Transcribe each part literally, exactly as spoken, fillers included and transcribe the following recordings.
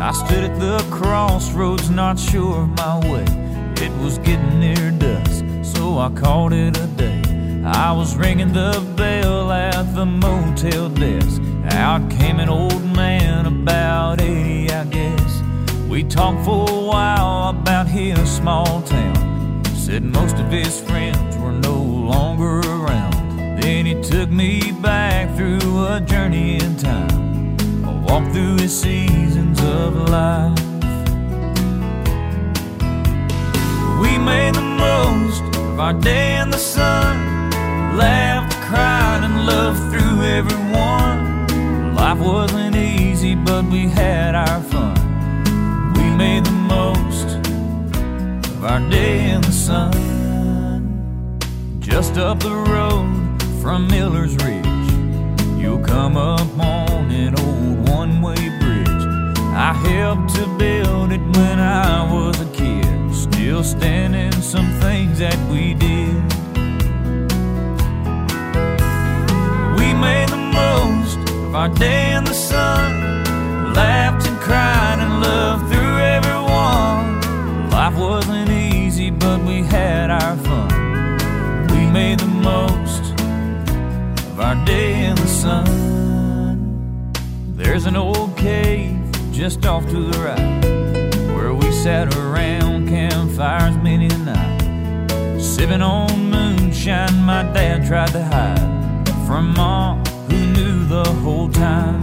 I stood at the crossroads, not sure of my way. It was getting near dusk, so I called it a day. I was ringing the bell at the motel desk. Out came an old man, about eighty, I guess. We talked for a while about his small town. Said most of his friends were no longer around. Then he took me back through a journey in time. I walked through his seasons of life. We made the most of our day in the sun, laughed, cried, and loved through everyone. Life wasn't easy, but we had our fun. We made the most of our day in the sun. Just up the road from Miller's Ridge, you'll come up on an old one-way bridge. I helped to build it when I was a kid. Still standing some things that we did. We made the most of our day in the sun, laughed and cried and loved through everyone. Life wasn't easy, but we had our fun. We made the most of our day in the sun. There's an old cave just off to the right, where we sat around campfires many a night, sipping on moonshine my dad tried to hide from Mom, who knew the whole time.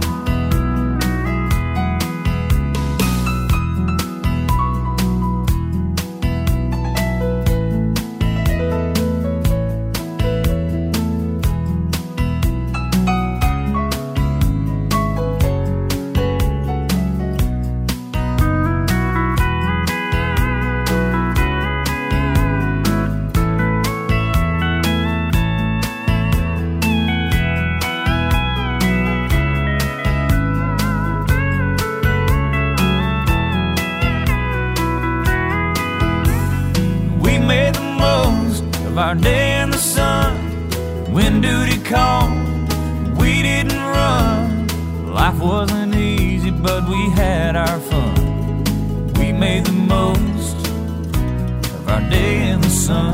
Our day in the sun, when duty called, we didn't run. Life wasn't easy, but we had our fun. We made the most of our day in the sun.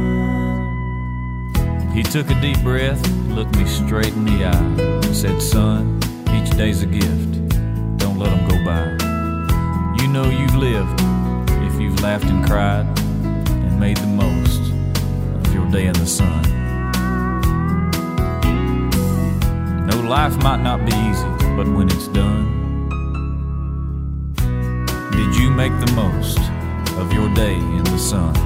He took a deep breath, looked me straight in the eye, said, "Son, each day's a gift. Don't let them go by. You know you've lived if you've laughed and cried and made the most your day in the sun." No, life might not be easy, but when it's done, did you make the most of your day in the sun?